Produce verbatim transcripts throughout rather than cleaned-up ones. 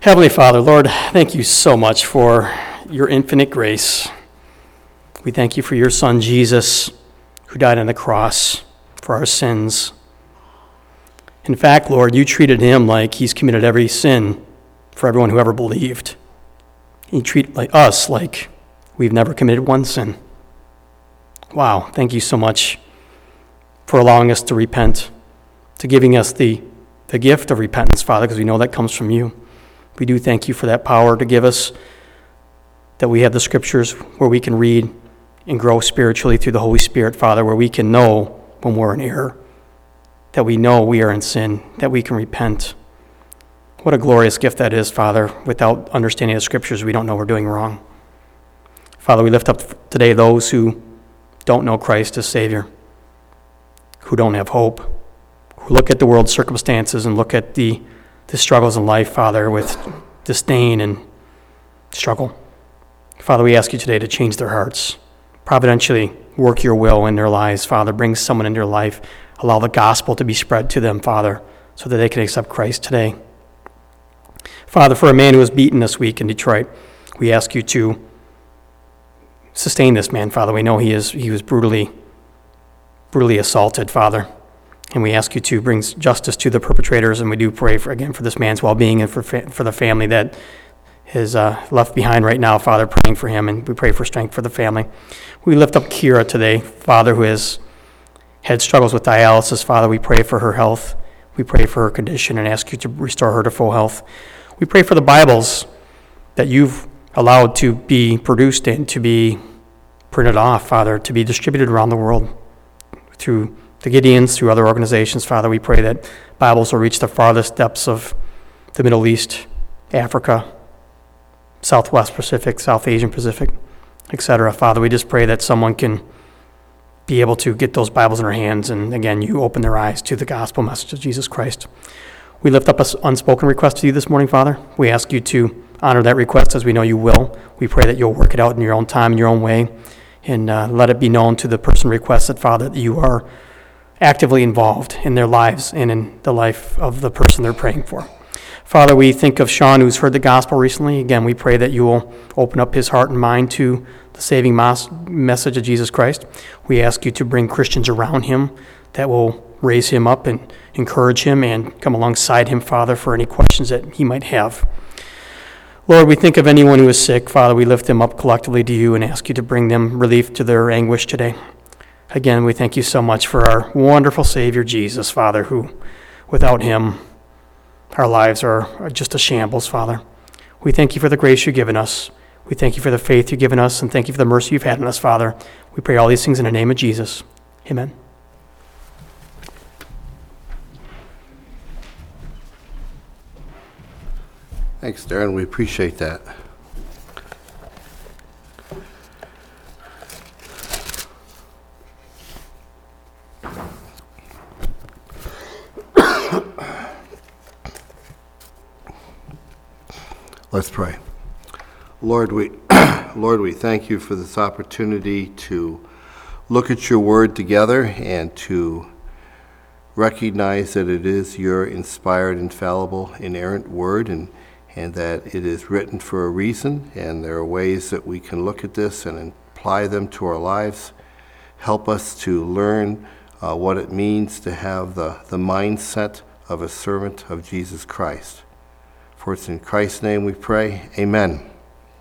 Heavenly Father, Lord, thank you so much for your infinite grace. We thank you for your Son, Jesus, who died on the cross for our sins. In fact, Lord, you treated him like he's committed every sin for everyone who ever believed. You treat like us like we've never committed one sin. Wow, thank you so much for allowing us to repent, to giving us the, the gift of repentance, Father, because we know that comes from you. We do thank you for that power to give us, that we have the scriptures where we can read and grow spiritually through the Holy Spirit, Father, where we can know when we're in error, that we know we are in sin, that we can repent. What a glorious gift that is, Father. Without understanding the scriptures, we don't know we're doing wrong. Father, we lift up today those who don't know Christ as Savior, who don't have hope, who look at the world's circumstances and look at the the struggles in life, Father, with disdain and struggle. Father, we ask you today to change their hearts. Providentially work your will in their lives, Father. Bring someone into their life. Allow the gospel to be spread to them, Father, so that they can accept Christ today. Father, for a man who was beaten this week in Detroit, we ask you to sustain this man, Father. We know he is he was brutally, brutally assaulted, Father. And we ask you to bring justice to the perpetrators, and we do pray, for again, for this man's well-being and for fa- for the family that is uh, left behind right now, Father, praying for him, and we pray for strength for the family. We lift up Kira today, Father, who has had struggles with dialysis. Father, we pray for her health. We pray for her condition and ask you to restore her to full health. We pray for the Bibles that you've allowed to be produced and to be printed off, Father, to be distributed around the world through the Gideons, through other organizations. Father, we pray that Bibles will reach the farthest depths of the Middle East, Africa, Southwest Pacific, South Asian Pacific, et cetera. Father, we just pray that someone can be able to get those Bibles in their hands, and again, you open their eyes to the gospel message of Jesus Christ. We lift up an unspoken request to you this morning, Father. We ask you to honor that request, as we know you will. We pray that you'll work it out in your own time, in your own way, and uh, let it be known to the person requested, Father, that you are actively involved in their lives and in the life of the person they're praying for. Father, we think of Sean, who's heard the gospel recently. Again, we pray that you will open up his heart and mind to the saving mas- message of Jesus Christ. We ask you to bring Christians around him that will raise him up and encourage him and come alongside him, Father, for any questions that he might have. Lord, we think of anyone who is sick. Father, we lift them up collectively to you and ask you to bring them relief to their anguish today. Again, we thank you so much for our wonderful Savior, Jesus, Father, who, without him, our lives are just a shambles, Father. We thank you for the grace you've given us. We thank you for the faith you've given us, and thank you for the mercy you've had in us, Father. We pray all these things in the name of Jesus. Amen. Thanks, Darren. We appreciate that. Let's pray. Lord, we Lord, we thank you for this opportunity to look at your word together and to recognize that it is your inspired, infallible, inerrant word, and, and that it is written for a reason, and there are ways that we can look at this and apply them to our lives. Help us to learn uh, what it means to have the, the mindset of a servant of Jesus Christ. For it's in Christ's name we pray. Amen.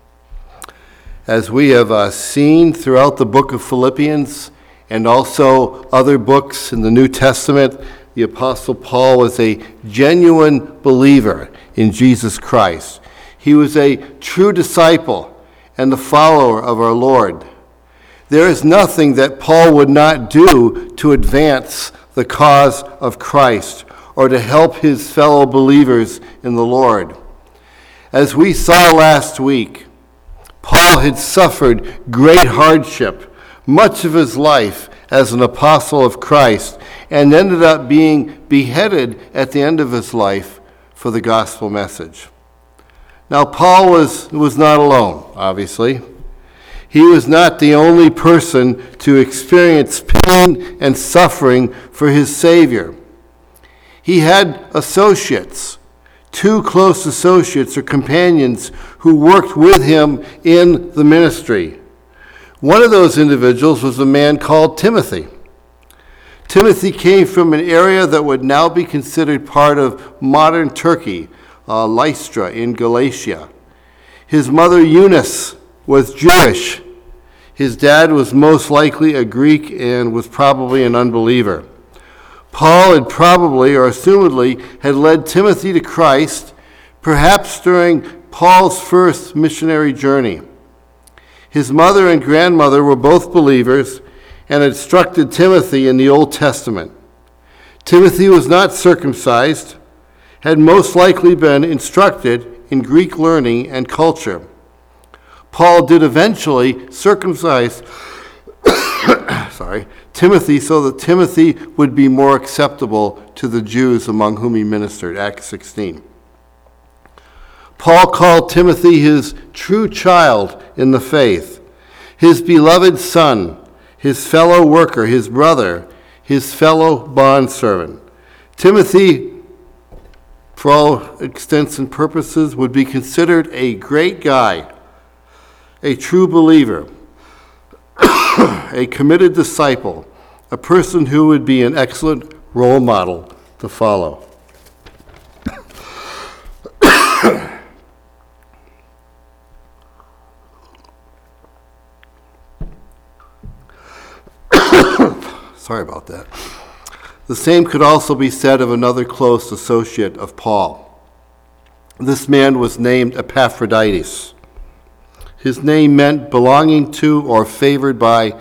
As we have uh, seen throughout the book of Philippians and also other books in the New Testament, the Apostle Paul was a genuine believer in Jesus Christ. He was a true disciple and the follower of our Lord. There is nothing that Paul would not do to advance the cause of Christ or to help his fellow believers in the Lord. As we saw last week, Paul had suffered great hardship much of his life as an apostle of Christ and ended up being beheaded at the end of his life for the gospel message. Now, Paul was, was not alone, obviously. He was not the only person to experience pain and suffering for his Savior. He had associates, two close associates or companions who worked with him in the ministry. One of those individuals was a man called Timothy. Timothy came from an area that would now be considered part of modern Turkey, uh, Lystra in Galatia. His mother Eunice was Jewish. His dad was most likely a Greek and was probably an unbeliever. Paul had probably or assumedly had led Timothy to Christ, perhaps during Paul's first missionary journey. His mother and grandmother were both believers and had instructed Timothy in the Old Testament. Timothy was not circumcised, had most likely been instructed in Greek learning and culture. Paul did eventually circumcise sorry, Timothy so that Timothy would be more acceptable to the Jews among whom he ministered, Acts sixteen. Paul called Timothy his true child in the faith, his beloved son, his fellow worker, his brother, his fellow bondservant. Timothy, for all extents and purposes, would be considered a great guy, a true believer, a committed disciple, a person who would be an excellent role model to follow. Sorry about that. The same could also be said of another close associate of Paul. This man was named Epaphroditus. His name meant belonging to or favored by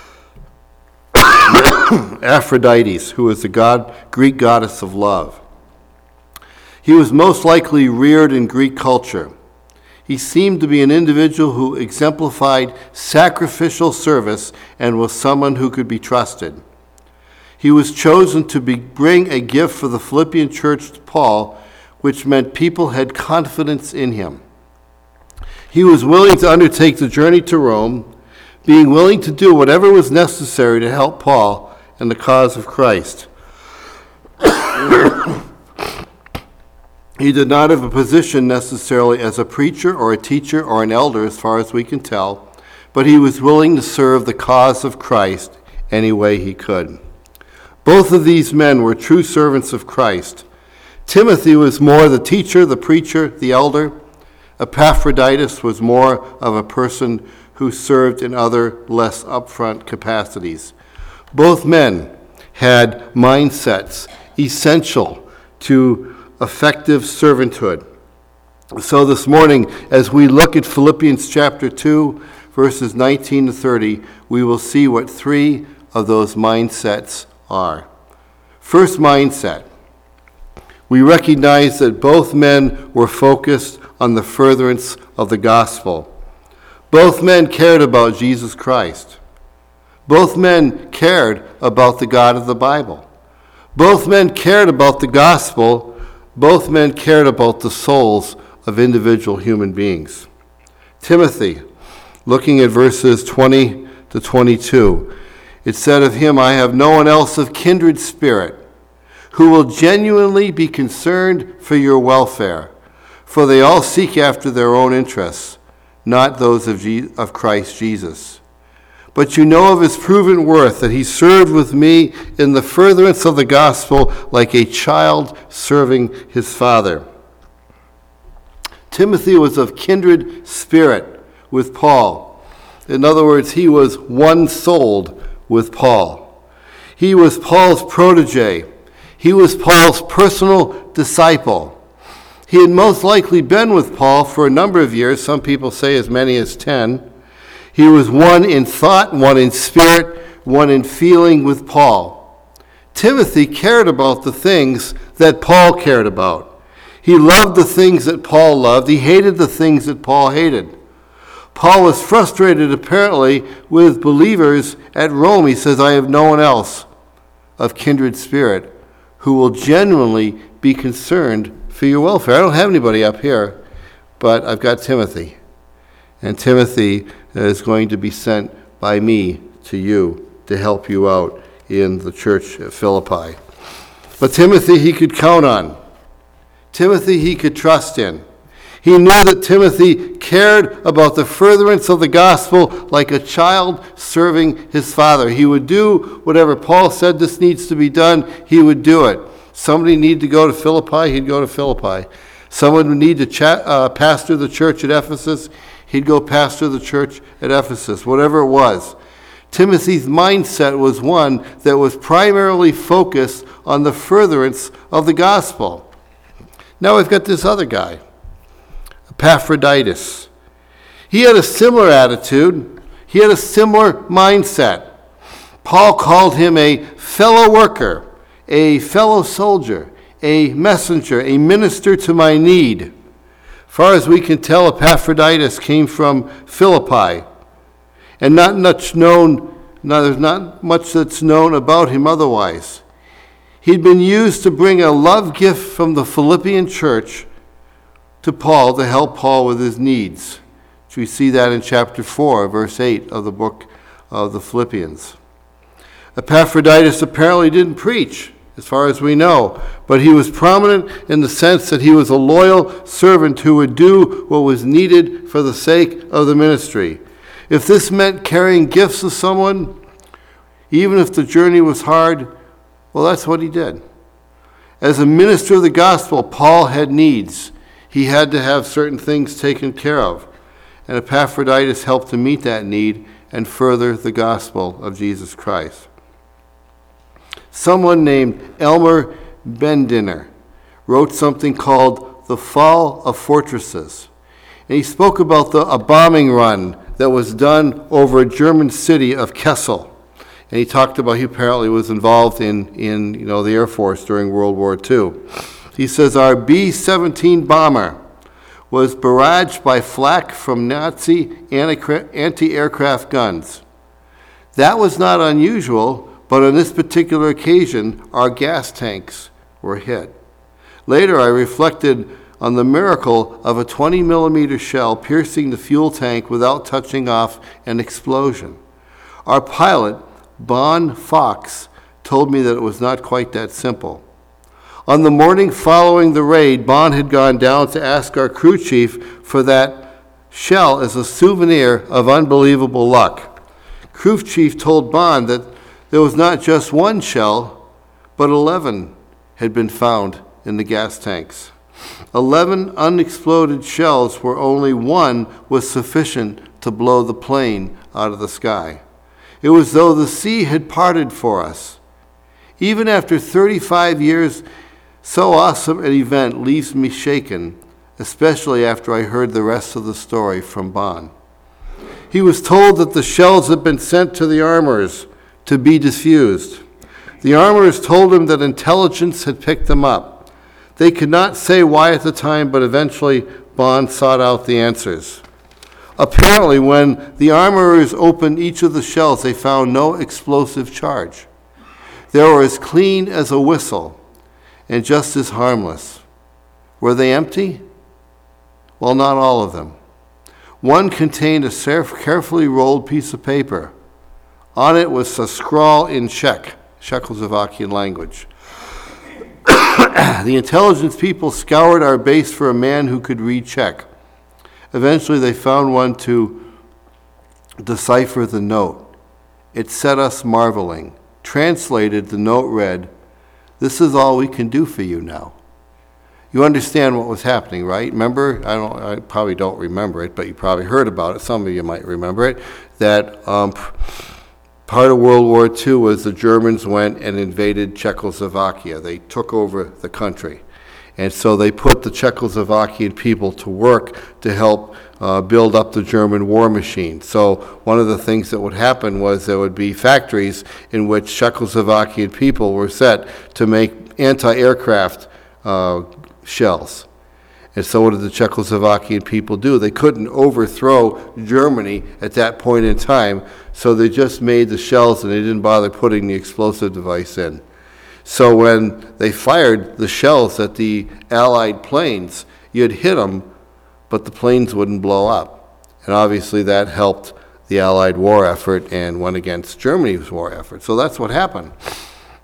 Aphrodite, who is the god, Greek goddess of love. He was most likely reared in Greek culture. He seemed to be an individual who exemplified sacrificial service and was someone who could be trusted. He was chosen to be, bring a gift for the Philippian church to Paul, which meant people had confidence in him. He was willing to undertake the journey to Rome, being willing to do whatever was necessary to help Paul and the cause of Christ. He did not have a position necessarily as a preacher or a teacher or an elder, as far as we can tell, but he was willing to serve the cause of Christ any way he could. Both of these men were true servants of Christ. Timothy was more the teacher, the preacher, the elder. Epaphroditus was more of a person who served in other less upfront capacities. Both men had mindsets essential to effective servanthood. So this morning, as we look at Philippians chapter two, verses nineteen to thirty, we will see what three of those mindsets are. First mindset, we recognize that both men were focused on the furtherance of the gospel. Both men cared about Jesus Christ. Both men cared about the God of the Bible. Both men cared about the gospel. Both men cared about the souls of individual human beings. Timothy, looking at verses twenty to twenty-two, it said of him, I have no one else of kindred spirit who will genuinely be concerned for your welfare, for they all seek after their own interests, not those of, Je- of Christ Jesus. But you know of his proven worth, that he served with me in the furtherance of the gospel like a child serving his father. Timothy was of kindred spirit with Paul. In other words, he was one-souled with Paul. He was Paul's protege. He was Paul's personal disciple. He had most likely been with Paul for a number of years, some people say as many as ten. He was one in thought, one in spirit, one in feeling with Paul. Timothy cared about the things that Paul cared about. He loved the things that Paul loved. He hated the things that Paul hated. Paul was frustrated, apparently, with believers at Rome. He says, I have no one else of kindred spirit who will genuinely be concerned for your welfare. I don't have anybody up here, but I've got Timothy. And Timothy is going to be sent by me to you to help you out in the church at Philippi. But Timothy he could count on. Timothy he could trust in. He knew that Timothy cared about the furtherance of the gospel like a child serving his father. He would do whatever Paul said this needs to be done, he would do it. Somebody needed to go to Philippi, he'd go to Philippi. Someone would need to chat, uh, pastor the church at Ephesus, he'd go pastor the church at Ephesus, whatever it was. Timothy's mindset was one that was primarily focused on the furtherance of the gospel. Now we've got this other guy, Epaphroditus. He had a similar attitude. He had a similar mindset. Paul called him a fellow worker, a fellow soldier, a messenger, a minister to my need. As far as we can tell, Epaphroditus came from Philippi, and not much known, no, there's not much that's known about him otherwise. He'd been used to bring a love gift from the Philippian church to Paul to help Paul with his needs. We see that in chapter four, verse eight of the book of the Philippians. Epaphroditus apparently didn't preach, as far as we know, but he was prominent in the sense that he was a loyal servant who would do what was needed for the sake of the ministry. If this meant carrying gifts to someone, even if the journey was hard, well, that's what he did. As a minister of the gospel, Paul had needs. He had to have certain things taken care of. And Epaphroditus helped to meet that need and further the gospel of Jesus Christ. Someone named Elmer Bendiner wrote something called The Fall of Fortresses. And he spoke about the, a bombing run that was done over a German city of Kassel. And he talked about he apparently was involved in, in you know, the Air Force during World War Two. He says, our B seventeen bomber was barraged by flak from Nazi anti-aircraft guns. That was not unusual, but on this particular occasion, our gas tanks were hit. Later, I reflected on the miracle of a twenty millimeter shell piercing the fuel tank without touching off an explosion. Our pilot, Bon Fox, told me that it was not quite that simple. On the morning following the raid, Bon had gone down to ask our crew chief for that shell as a souvenir of unbelievable luck. Crew chief told Bon that there was not just one shell, but eleven had been found in the gas tanks. Eleven unexploded shells where only one was sufficient to blow the plane out of the sky. It was as though the sea had parted for us. Even after thirty-five years, so awesome an event leaves me shaken, especially after I heard the rest of the story from Bon. He was told that the shells had been sent to the armorers to be diffused. The armorers told him that intelligence had picked them up. They could not say why at the time, but eventually Bon sought out the answers. Apparently, when the armorers opened each of the shells, they found no explosive charge. They were as clean as a whistle and just as harmless. Were they empty? Well, not all of them. One contained a carefully rolled piece of paper. On it was a scrawl in Czech, Czechoslovakian language. The intelligence people scoured our base for a man who could read Czech. Eventually, they found one to decipher the note. It set us marveling. Translated, the note read, "This is all we can do for you now." You understand what was happening, right? Remember, I don't, I probably don't remember it, but you probably heard about it. Some of you might remember it. That um, part of World War Two was the Germans went and invaded Czechoslovakia. They took over the country. And so they put the Czechoslovakian people to work to help uh, build up the German war machine. So one of the things that would happen was there would be factories in which Czechoslovakian people were set to make anti-aircraft uh, shells. And so what did the Czechoslovakian people do? They couldn't overthrow Germany at that point in time, so they just made the shells and they didn't bother putting the explosive device in. So when they fired the shells at the Allied planes, you'd hit them, but the planes wouldn't blow up. And obviously that helped the Allied war effort and went against Germany's war effort. So that's what happened.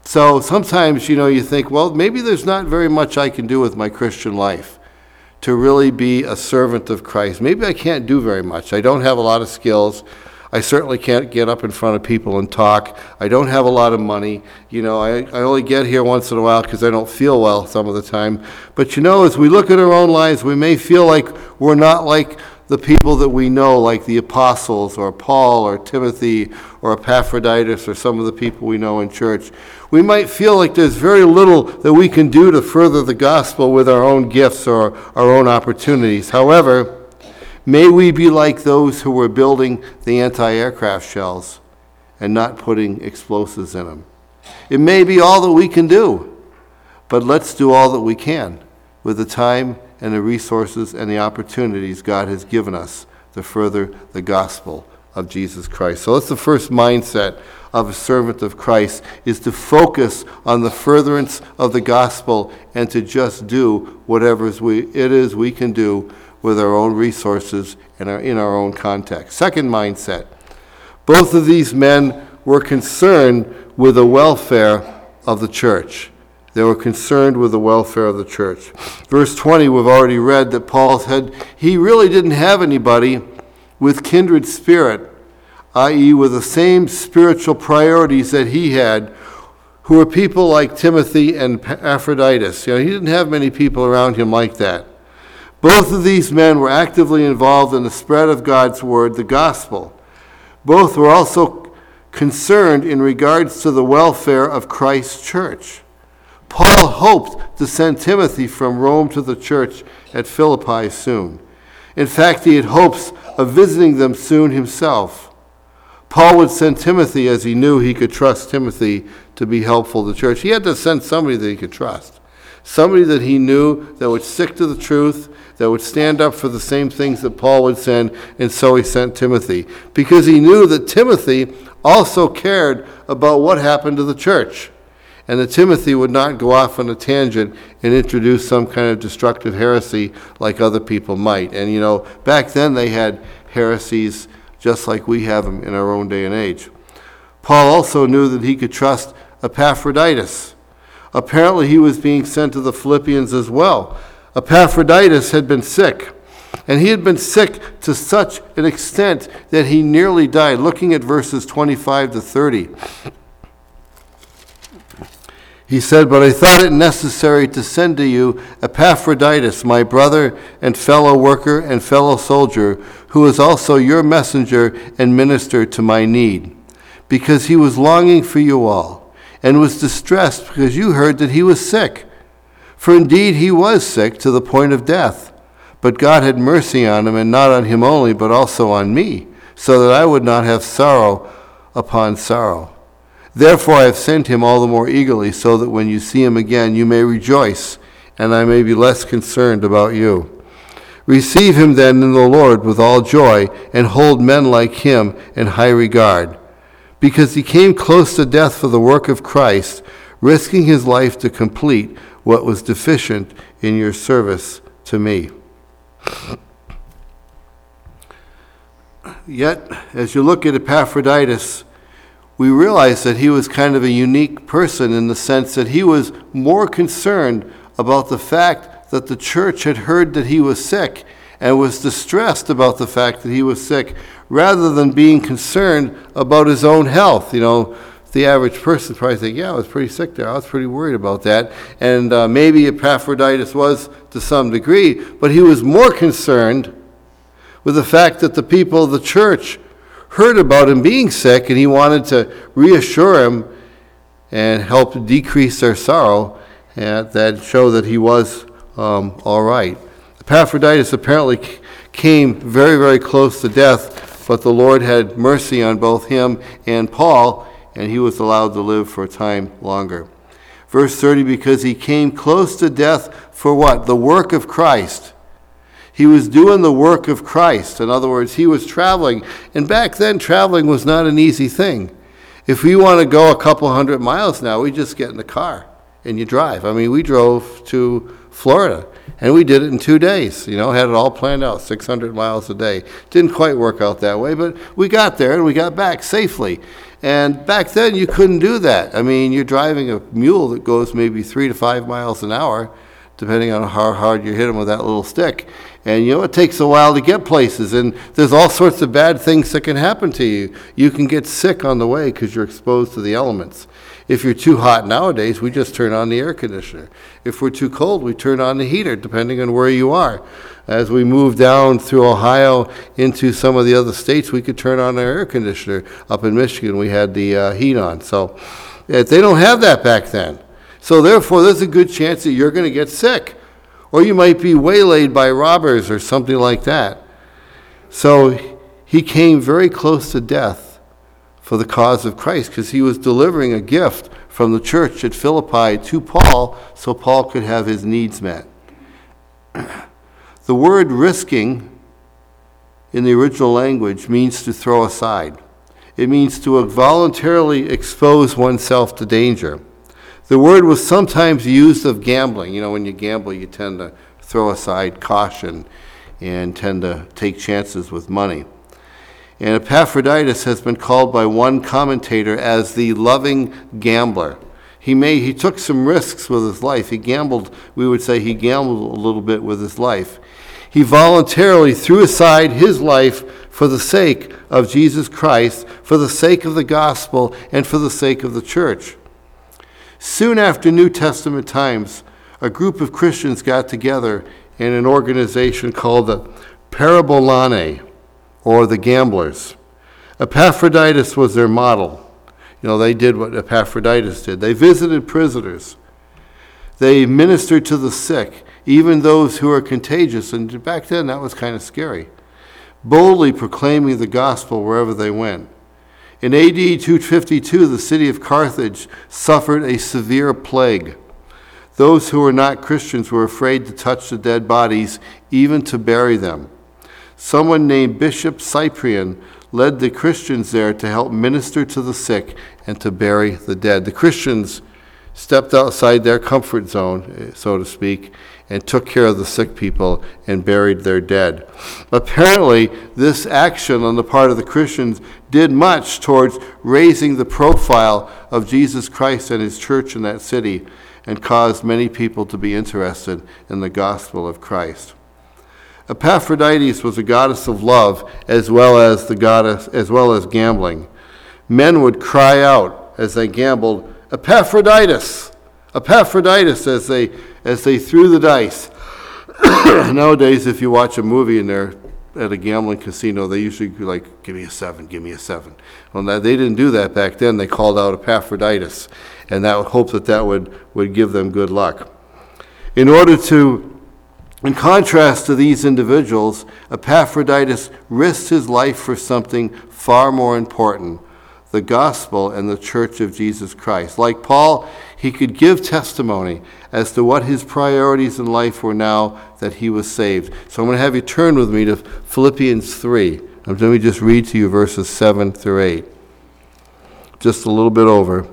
So sometimes, you know, you think, well, maybe there's not very much I can do with my Christian life to really be a servant of Christ. Maybe I can't do very much. I don't have a lot of skills. I certainly can't get up in front of people and talk. I don't have a lot of money. You know, I, I only get here once in a while because I don't feel well some of the time. But you know, as we look at our own lives, we may feel like we're not like the people that we know, like the apostles or Paul or Timothy or Epaphroditus or some of the people we know in church. We might feel like there's very little that we can do to further the gospel with our own gifts or our own opportunities. However, may we be like those who were building the anti-aircraft shells and not putting explosives in them. It may be all that we can do, but let's do all that we can with the time and the resources and the opportunities God has given us to further the gospel of Jesus Christ. So that's the first mindset of a servant of Christ, is to focus on the furtherance of the gospel and to just do whatever we, it is we can do with our own resources and our, in our own context. Second mindset, both of these men were concerned with the welfare of the church. They were concerned with the welfare of the church. Verse twenty, we've already read that Paul said he really didn't have anybody with kindred spirit, that is with the same spiritual priorities that he had, who were people like Timothy and Epaphroditus. You know, he didn't have many people around him like that. Both of these men were actively involved in the spread of God's word, the gospel. Both were also concerned in regards to the welfare of Christ's church. Paul hoped to send Timothy from Rome to the church at Philippi soon. In fact, he had hopes of visiting them soon himself. Paul would send Timothy as he knew he could trust Timothy to be helpful to the church. He had to send somebody that he could trust, somebody that he knew that would stick to the truth, that would stand up for the same things that Paul would send, and so he sent Timothy, because he knew that Timothy also cared about what happened to the church, and that Timothy would not go off on a tangent and introduce some kind of destructive heresy like other people might. And you know, back then they had heresies just like we have them in our own day and age. Paul also knew that he could trust Epaphroditus. Apparently he was being sent to the Philippians as well. Epaphroditus had been sick, and he had been sick to such an extent that he nearly died. Looking at verses twenty-five to thirty. He said, "But I thought it necessary to send to you Epaphroditus, my brother and fellow worker and fellow soldier, who is also your messenger and minister to my need, because he was longing for you all, and was distressed because you heard that he was sick. For indeed he was sick to the point of death. But God had mercy on him, and not on him only, but also on me, so that I would not have sorrow upon sorrow. Therefore I have sent him all the more eagerly, so that when you see him again you may rejoice, and I may be less concerned about you. Receive him then in the Lord with all joy, and hold men like him in high regard, because he came close to death for the work of Christ, risking his life to complete what was deficient in your service to me." Yet, as you look at Epaphroditus, we realize that he was kind of a unique person in the sense that he was more concerned about the fact that the church had heard that he was sick and was distressed about the fact that he was sick, rather than being concerned about his own health. You know, the average person probably think, yeah, I was pretty sick there. I was pretty worried about that. And uh, maybe Epaphroditus was to some degree, but he was more concerned with the fact that the people of the church heard about him being sick, and he wanted to reassure him and help decrease their sorrow, and that show that he was um, all right. Epaphroditus apparently came very, very close to death, but the Lord had mercy on both him and Paul, and he was allowed to live for a time longer. Verse thirty, because he came close to death for what? The work of Christ. He was doing the work of Christ. In other words, he was traveling. And back then, traveling was not an easy thing. If we want to go a couple hundred miles now, we just get in the car and you drive. I mean, we drove to Florida, and we did it in two days. You know, had it all planned out, six hundred miles a day. Didn't quite work out that way, but we got there and we got back safely. And back then, you couldn't do that. I mean, you're driving a mule that goes maybe three to five miles an hour, depending on how hard you hit him with that little stick. And, you know, it takes a while to get places, and there's all sorts of bad things that can happen to you. You can get sick on the way because you're exposed to the elements. If you're too hot nowadays, we just turn on the air conditioner. If we're too cold, we turn on the heater, depending on where you are. As we move down through Ohio into some of the other states, we could turn on our air conditioner. Up in Michigan, we had the uh, heat on. So uh, they don't have that back then. So therefore, there's a good chance that you're going to get sick. Or you might be waylaid by robbers or something like that. So he came very close to death for the cause of Christ, because he was delivering a gift from the church at Philippi to Paul so Paul could have his needs met. The word risking in the original language means to throw aside. It means to voluntarily expose oneself to danger. The word was sometimes used of gambling. You know, when you gamble, you tend to throw aside caution and tend to take chances with money. And Epaphroditus has been called by one commentator as the loving gambler. He made, he took some risks with his life. He gambled, we would say he gambled a little bit with his life. He voluntarily threw aside his life for the sake of Jesus Christ, for the sake of the gospel, and for the sake of the church. Soon after New Testament times, a group of Christians got together in an organization called the Parabolani, or the Gamblers. Epaphroditus was their model. You know, they did what Epaphroditus did. They visited prisoners. They ministered to the sick, even those who are contagious, and back then that was kind of scary. Boldly proclaiming the gospel wherever they went. In A D two fifty-two, the city of Carthage suffered a severe plague. Those who were not Christians were afraid to touch the dead bodies, even to bury them. Someone named Bishop Cyprian led the Christians there to help minister to the sick and to bury the dead. The Christians stepped outside their comfort zone, so to speak, and took care of the sick people and buried their dead. Apparently, this action on the part of the Christians did much towards raising the profile of Jesus Christ and his church in that city, and caused many people to be interested in the gospel of Christ. Epaphroditus was a goddess of love as well as the goddess as well as gambling. Men would cry out as they gambled, "Epaphroditus! Epaphroditus!" as they as they threw the dice. Nowadays, if you watch a movie and they're at a gambling casino, they usually go like, "Give me a seven, give me a seven." Well, now, they didn't do that back then. They called out Epaphroditus, and that hope that that would, would give them good luck. In order to In contrast to these individuals, Epaphroditus risked his life for something far more important, the gospel and the church of Jesus Christ. Like Paul, he could give testimony as to what his priorities in life were now that he was saved. So I'm going to have you turn with me to Philippians three. Let me just read to you verses seven through eight. Just a little bit over.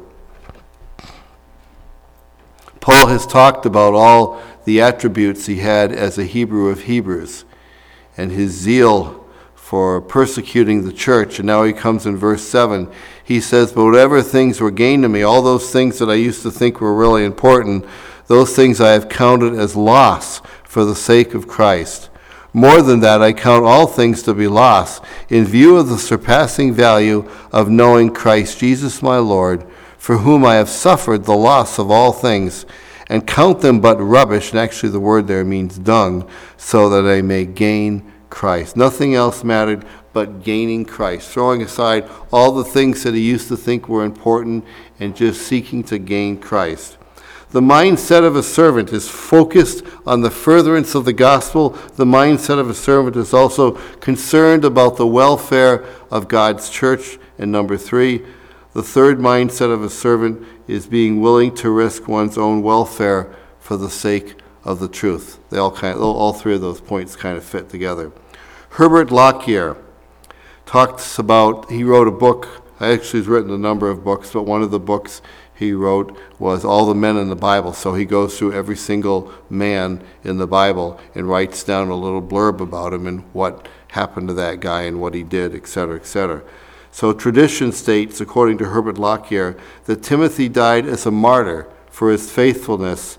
Paul has talked about all the attributes he had as a Hebrew of Hebrews and his zeal for persecuting the church. And now he comes in verse seven. He says, "But whatever things were gained to me, all those things that I used to think were really important, those things I have counted as loss for the sake of Christ. More than that, I count all things to be loss in view of the surpassing value of knowing Christ Jesus my Lord, for whom I have suffered the loss of all things, and count them but rubbish," and actually the word there means dung, "so that I may gain Christ." Nothing else mattered but gaining Christ, throwing aside all the things that he used to think were important and just seeking to gain Christ. The mindset of a servant is focused on the furtherance of the gospel. The mindset of a servant is also concerned about the welfare of God's church. And number three, the third mindset of a servant is being willing to risk one's own welfare for the sake of the truth. They all kind of, all three of those points kind of fit together. Herbert Lockyer talks about, he wrote a book, actually he's written a number of books, but one of the books he wrote was All the Men in the Bible. So he goes through every single man in the Bible and writes down a little blurb about him and what happened to that guy and what he did, et cetera, et cetera. So tradition states, according to Herbert Lockyer, that Timothy died as a martyr for his faithfulness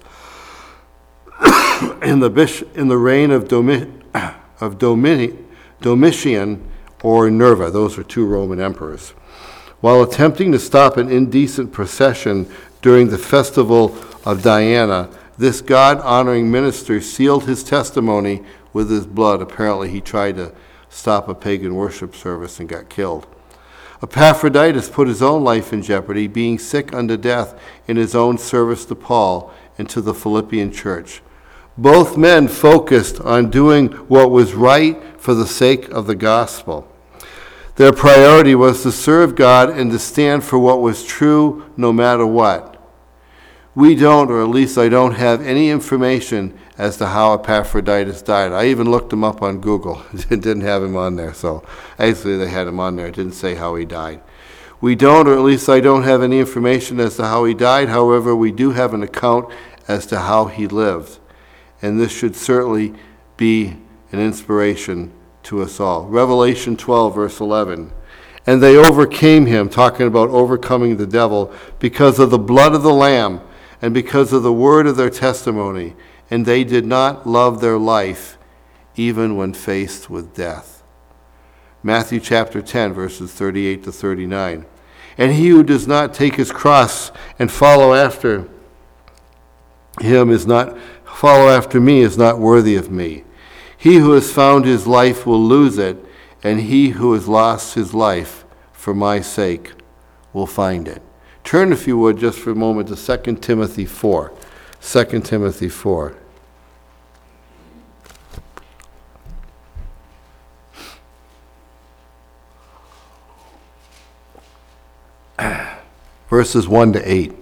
in the bish- in the reign of, Domi- of Domini- Domitian or Nerva. Those were two Roman emperors. While attempting to stop an indecent procession during the festival of Diana, this God-honoring minister sealed his testimony with his blood. Apparently, he tried to stop a pagan worship service and got killed. Epaphroditus put his own life in jeopardy, being sick unto death in his own service to Paul and to the Philippian church. Both men focused on doing what was right for the sake of the gospel. Their priority was to serve God and to stand for what was true no matter what. We don't, or at least I don't have any information as to how Epaphroditus died. I even looked him up on Google. It didn't have him on there, so actually they had him on there. It didn't say how he died. We don't, or at least I don't have any information as to how he died. However, we do have an account as to how he lived. And this should certainly be an inspiration to us all. Revelation twelve, verse eleven. And they overcame him, talking about overcoming the devil, because of the blood of the Lamb and because of the word of their testimony. And they did not love their life, even when faced with death. Matthew chapter ten, verses thirty-eight to thirty-nine. And he who does not take his cross and follow after him is not, follow after me is not worthy of me. He who has found his life will lose it, and he who has lost his life for my sake will find it. Turn, if you would, just for a moment to Second Timothy four. Second Timothy four. Verses one to eight.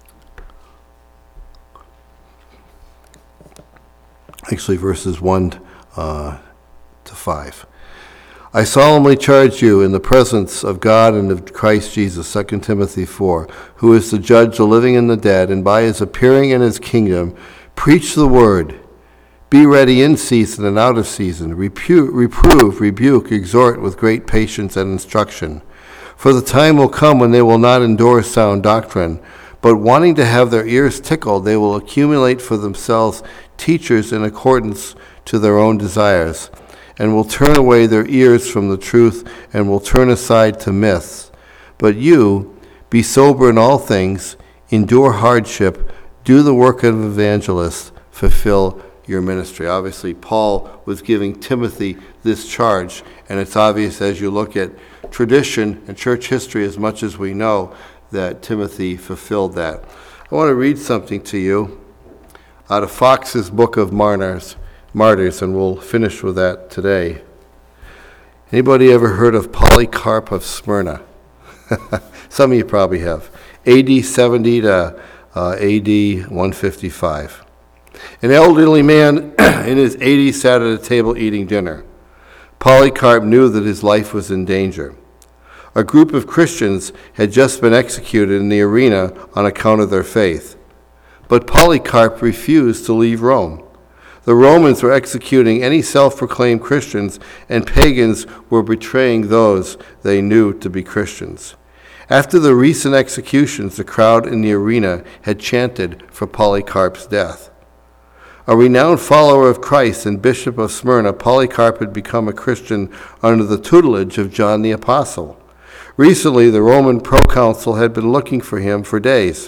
Actually, verses one uh, to five. I solemnly charge you in the presence of God and of Christ Jesus, Second Timothy four, who is to judge the living and the dead, and by his appearing in his kingdom, preach the word. Be ready in season and out of season. Repu- reprove, rebuke, exhort with great patience and instruction. For the time will come when they will not endure sound doctrine, but wanting to have their ears tickled, they will accumulate for themselves teachers in accordance to their own desires, and will turn away their ears from the truth, and will turn aside to myths. But you, be sober in all things, endure hardship, do the work of evangelists, fulfill your ministry. Obviously, Paul was giving Timothy this charge, and it's obvious as you look at tradition and church history, as much as we know, that Timothy fulfilled that. I want to read something to you out of Fox's Book of Martyrs, Martyrs, and we'll finish with that today. Anybody ever heard of Polycarp of Smyrna? Some of you probably have. A D seventy to uh, A D one fifty-five. An elderly man in his eighties sat at a table eating dinner. Polycarp knew that his life was in danger. A group of Christians had just been executed in the arena on account of their faith. But Polycarp refused to leave Rome. The Romans were executing any self-proclaimed Christians, and pagans were betraying those they knew to be Christians. After the recent executions, the crowd in the arena had chanted for Polycarp's death. A renowned follower of Christ and Bishop of Smyrna, Polycarp had become a Christian under the tutelage of John the Apostle. Recently, the Roman proconsul had been looking for him for days.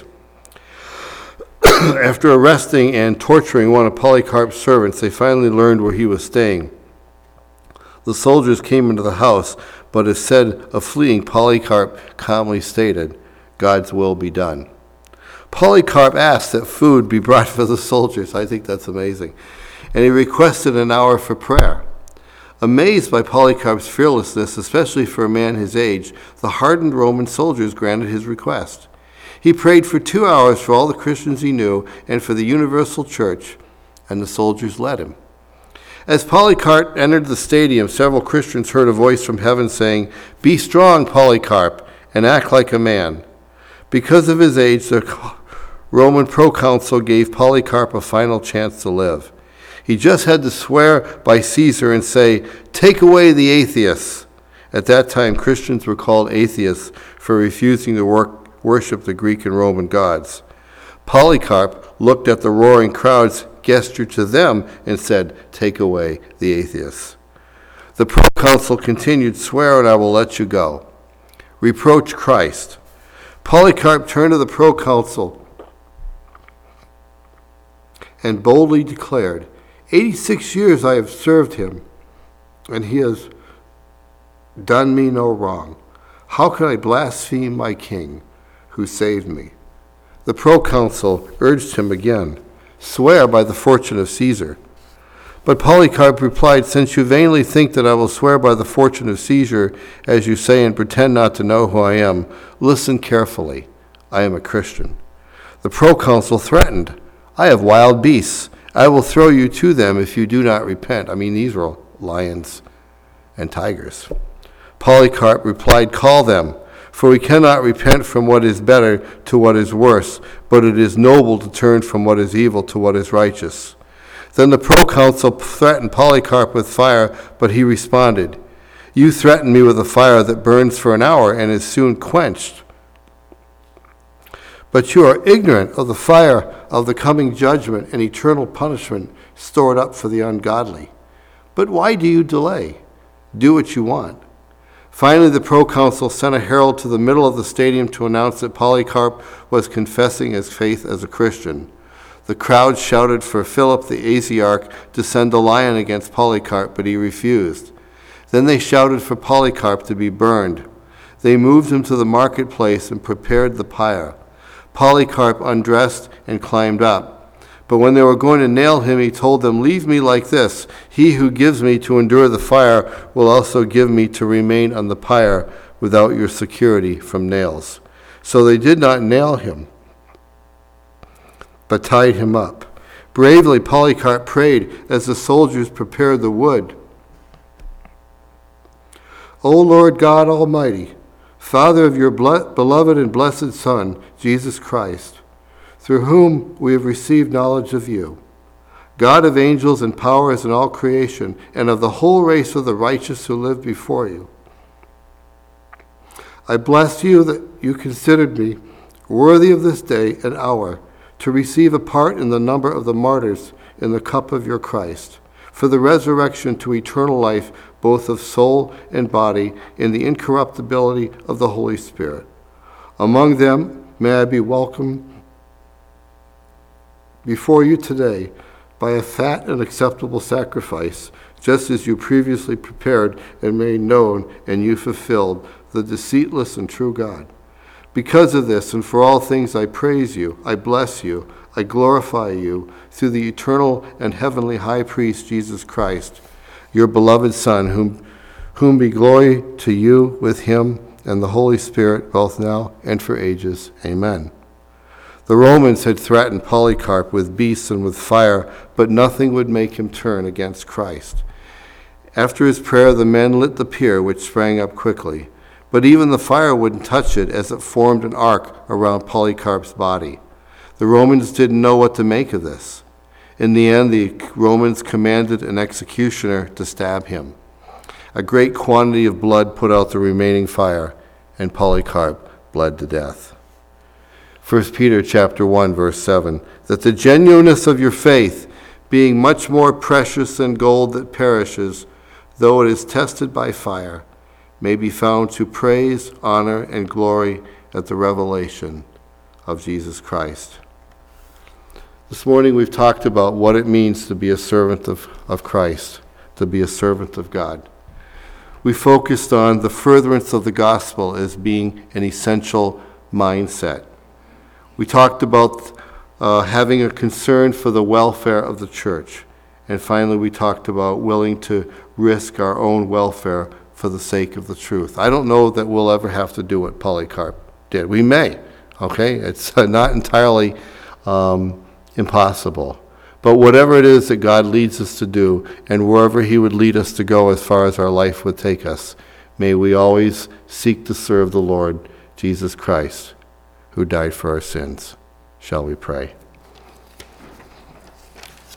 After arresting and torturing one of Polycarp's servants, they finally learned where he was staying. The soldiers came into the house, but instead of fleeing, Polycarp calmly stated, "God's will be done." Polycarp asked that food be brought for the soldiers. I think that's amazing. And he requested an hour for prayer. Amazed by Polycarp's fearlessness, especially for a man his age, the hardened Roman soldiers granted his request. He prayed for two hours for all the Christians he knew and for the universal church, and the soldiers led him. As Polycarp entered the stadium, several Christians heard a voice from heaven saying, "Be strong, Polycarp, and act like a man." Because of his age, the Roman proconsul gave Polycarp a final chance to live. He just had to swear by Caesar and say, "Take away the atheists," At that time, Christians were called atheists for refusing to work, worship the Greek and Roman gods. Polycarp looked at the roaring crowds, gestured to them, and said, "Take away the atheists." The proconsul continued, "Swear and I will let you go. Reproach Christ." Polycarp turned to the proconsul and boldly declared, Eighty-six years I have served him, and he has done me no wrong. How can I blaspheme my king who saved me?" The proconsul urged him again, "Swear by the fortune of Caesar." But Polycarp replied, "Since you vainly think that I will swear by the fortune of Caesar, as you say, and pretend not to know who I am, listen carefully. I am a Christian." The proconsul threatened, "I have wild beasts. I will throw you to them if you do not repent." I mean, these were lions and tigers. Polycarp replied, "Call them, for we cannot repent from what is better to what is worse, but it is noble to turn from what is evil to what is righteous." Then the proconsul threatened Polycarp with fire, but he responded, "You threaten me with a fire that burns for an hour and is soon quenched. But you are ignorant of the fire of the coming judgment and eternal punishment stored up for the ungodly. But why do you delay? Do what you want." Finally, the proconsul sent a herald to the middle of the stadium to announce that Polycarp was confessing his faith as a Christian. The crowd shouted for Philip the Asiarch to send a lion against Polycarp, but he refused. Then they shouted for Polycarp to be burned. They moved him to the marketplace and prepared the pyre. Polycarp undressed and climbed up. But when they were going to nail him, he told them, "Leave me like this. He who gives me to endure the fire will also give me to remain on the pyre without your security from nails." So they did not nail him, but tied him up. Bravely, Polycarp prayed as the soldiers prepared the wood. "O Lord God Almighty, Father of your beloved and blessed Son, Jesus Christ, through whom we have received knowledge of you, God of angels and powers in all creation, and of the whole race of the righteous who live before you, I bless you that you considered me worthy of this day and hour to receive a part in the number of the martyrs in the cup of your Christ, for the resurrection to eternal life, both of soul and body, in the incorruptibility of the Holy Spirit. Among them may I be welcomed before you today by a fat and acceptable sacrifice, just as you previously prepared and made known, and you fulfilled, the deceitless and true God. Because of this and for all things I praise you, I bless you, I glorify you, through the eternal and heavenly high priest Jesus Christ, your beloved Son, whom, whom be glory to you with him and the Holy Spirit, both now and for ages. Amen. The Romans had threatened Polycarp with beasts and with fire, but nothing would make him turn against Christ. After his prayer, the men lit the pyre, which sprang up quickly. But even the fire wouldn't touch it, as it formed an arc around Polycarp's body. The Romans didn't know what to make of this. In the end, the Romans commanded an executioner to stab him. A great quantity of blood put out the remaining fire, and Polycarp bled to death. First Peter chapter one, verse seven, that the genuineness of your faith, being much more precious than gold that perishes, though it is tested by fire, may be found to praise, honor, and glory at the revelation of Jesus Christ. This morning we've talked about what it means to be a servant of, of Christ, to be a servant of God. We focused on the furtherance of the gospel as being an essential mindset. We talked about uh, having a concern for the welfare of the church. And finally, we talked about willing to risk our own welfare for the sake of the truth. I don't know that we'll ever have to do what Polycarp did. We may, okay? It's not entirely um, impossible. But whatever it is that God leads us to do, and wherever he would lead us to go as far as our life would take us, may we always seek to serve the Lord Jesus Christ, who died for our sins. Shall we pray?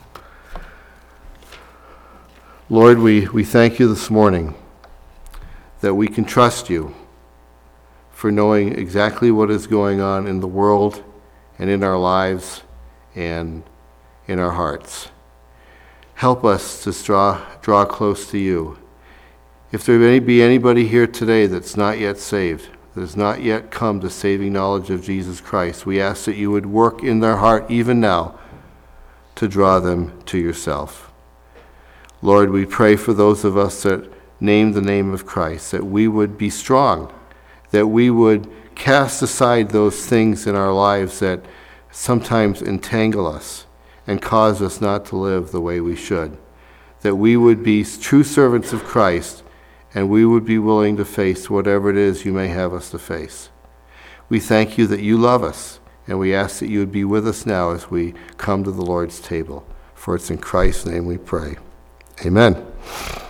Lord, we, we thank you this morning that we can trust you for knowing exactly what is going on in the world and in our lives and in our hearts. Help us to draw, draw close to you. If there may be anybody here today that's not yet saved, that has not yet come to saving knowledge of Jesus Christ, we ask that you would work in their heart even now to draw them to yourself. Lord, we pray for those of us that name the name of Christ, that we would be strong, that we would cast aside those things in our lives that sometimes entangle us and cause us not to live the way we should, that we would be true servants of Christ, and we would be willing to face whatever it is you may have us to face. We thank you that you love us, and we ask that you would be with us now as we come to the Lord's table. For it's in Christ's name we pray. Amen.